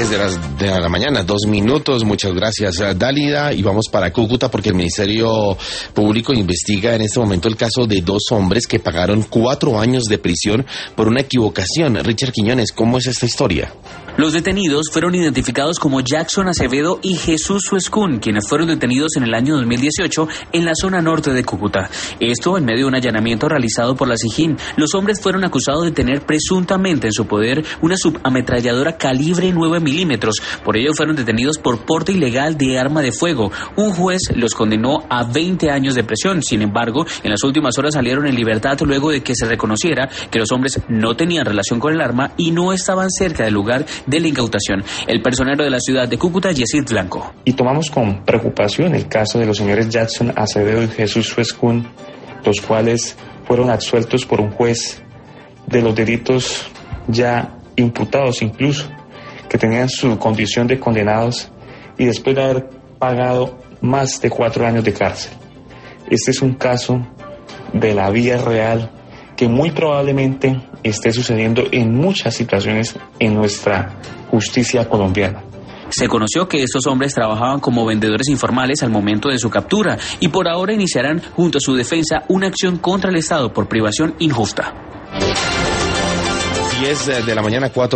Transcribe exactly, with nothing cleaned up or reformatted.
Es de las de la mañana, dos minutos. Muchas gracias, Dálida. Y vamos para Cúcuta porque el Ministerio Público investiga en este momento el caso de dos hombres que pagaron cuatro años de prisión por una equivocación. Richard Quiñones, ¿cómo es esta historia? Los detenidos fueron identificados como Jackson Acevedo y Jesús Suescún, quienes fueron detenidos en el año dos mil dieciocho en la zona norte de Cúcuta. Esto en medio de un allanamiento realizado por la SIJIN. Los hombres fueron acusados de tener presuntamente en su poder una subametralladora calibre nueve milímetros. Por ello fueron detenidos por porte ilegal de arma de fuego. Un juez los condenó a veinte años de prisión. Sin embargo, en las últimas horas salieron en libertad luego de que se reconociera que los hombres no tenían relación con el arma y no estaban cerca del lugar de la incautación. El personero de la ciudad de Cúcuta, Yesid Blanco. Y tomamos con preocupación el caso de los señores Jackson Acevedo y Jesús Suescún, los cuales fueron absueltos por un juez de los delitos ya imputados incluso, que tenían su condición de condenados y después de haber pagado más de cuatro años de cárcel. Este es un caso de la vida real que muy probablemente esté sucediendo en muchas situaciones en nuestra justicia colombiana. Se conoció que estos hombres trabajaban como vendedores informales al momento de su captura y por ahora iniciarán junto a su defensa una acción contra el Estado por privación injusta. diez de la mañana, cuatro